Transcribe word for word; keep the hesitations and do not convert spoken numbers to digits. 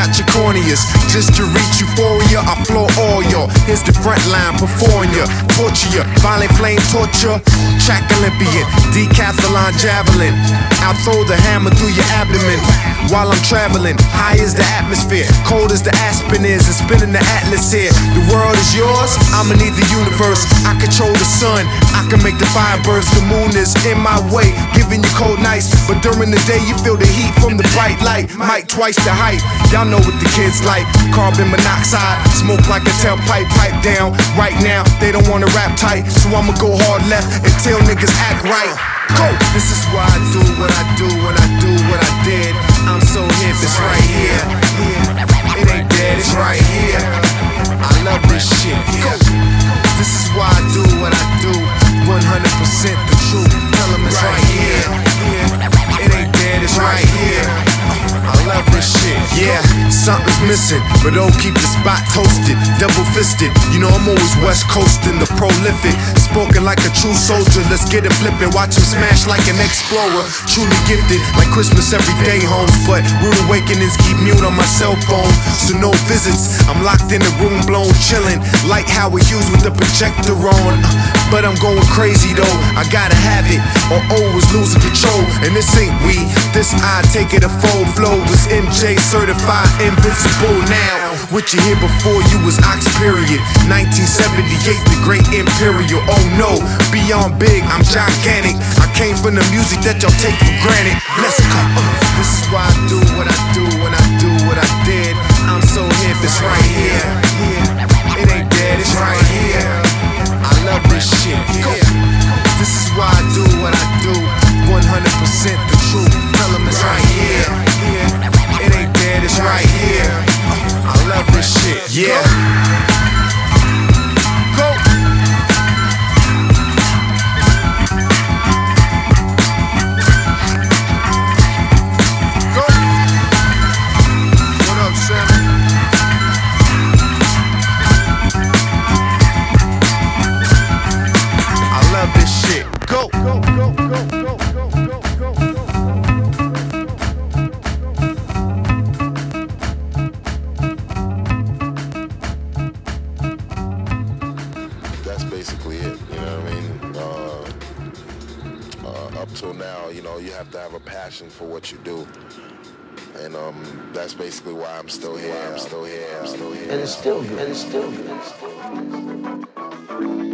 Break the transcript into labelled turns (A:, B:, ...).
A: out your corneas. Just to reach euphoria, I floor all y'all. Here's the front line, perform ya, torture ya, violent flame torture. Track Olympian, decathlon javelin. I'll throw the hammer through your abdomen. While I'm traveling, high as the atmosphere, cold as the aspen is, and spinning the atlas here. The world is yours, I'ma need the universe. I control the sun, I can make the fire burst. The moon is in my way, giving you cold nights. But during the day, you feel the heat from the bright light. Might twice the height, y'all know what the kids like. Carbon monoxide, smoke like a tailpipe, pipe down. Right now, they don't wanna rap tight, so I'ma go hard left until niggas act right. Go! This is why I do what I do when I do what I did. I'm so hip, it's right here. It ain't dead, it's right here. I love this shit. Go! This is why I do what I do. one hundred percent the truth. Tell them it's right here. It ain't dead, it's right here. I love this shit. Yeah, something's missing, but oh, keep the spot toasted, double fisted. You know I'm always west coasting, the prolific, spoken like a true soldier. Let's get it flipping, watch him smash like an explorer. Truly gifted, like Christmas every day, homes. But rude awakenings keep mute on my cell phone, so no visits. I'm locked in the room, blown, chilling, like Howard Hughes with the projector on. But I'm going crazy though, I gotta have it, or always losing control. And this ain't we, this I take it a full flow. Was M J certified invincible now. What you hear before you was Ox period. nineteen seventy-eight, the great Imperial. Oh no, beyond big, I'm gigantic. I came from the music that y'all take for granted. Let's go. Uh, this is why I do what I do when I do what I did. I'm so hip, it's right here. It ain't dead, it's right here. I love this shit. Go. This is why I do what I do. one hundred percent the truth. Tell them it's right here. It ain't dead, it's right here. I love this shit. Yeah. Go. Go. What up, Sam? I love this shit. Go. Go, go, go, go, go, go, go, go.
B: That's basically it, you know what I mean? Uh, uh, up till now, you know, you have to have a passion for what you do. And um, that's basically why I'm still here, I'm still here, I'm still here.
C: And it's still good, and it's still good, and it's still good.